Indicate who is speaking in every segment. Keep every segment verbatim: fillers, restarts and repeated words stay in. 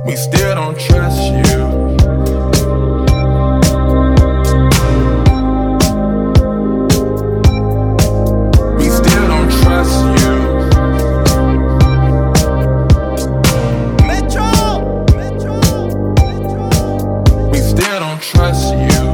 Speaker 1: We still don't trust you. We still don't trust you. Metro, Metro, Metro. We still don't trust you.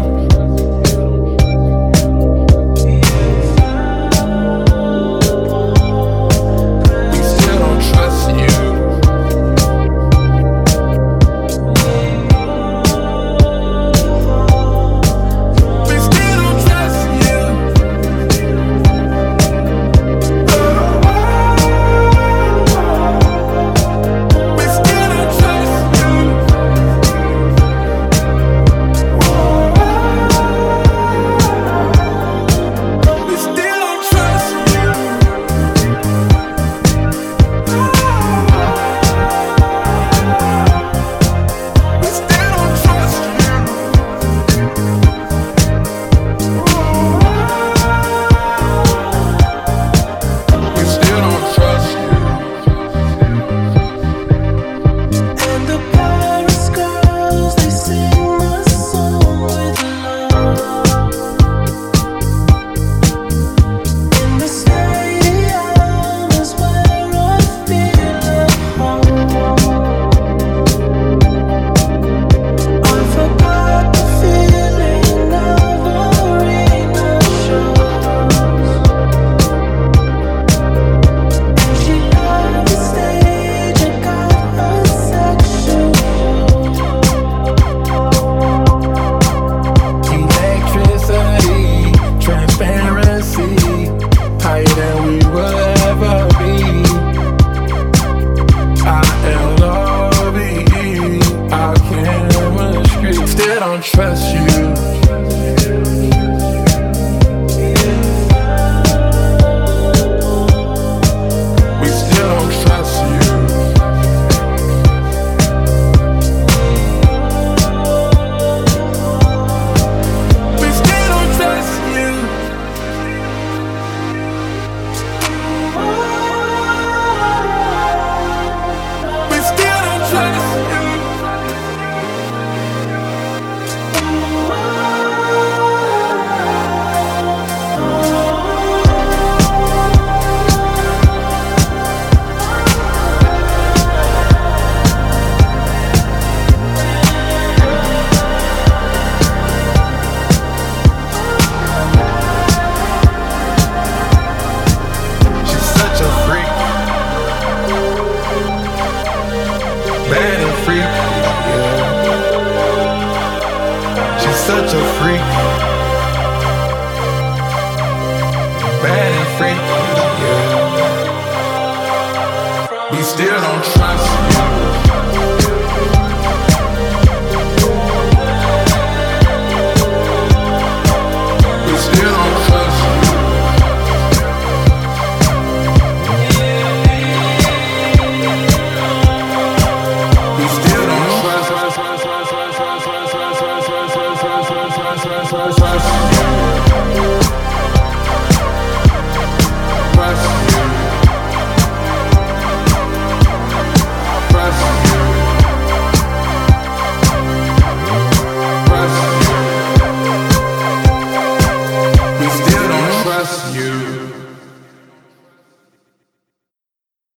Speaker 1: Trust you. We still don't trust you. We still don't trust you. We still don't trust you. Bad and freak, yeah. She's such a freak. Bad and freak, yeah. We still don't trust you. We still don't trust you. We still don't trust you.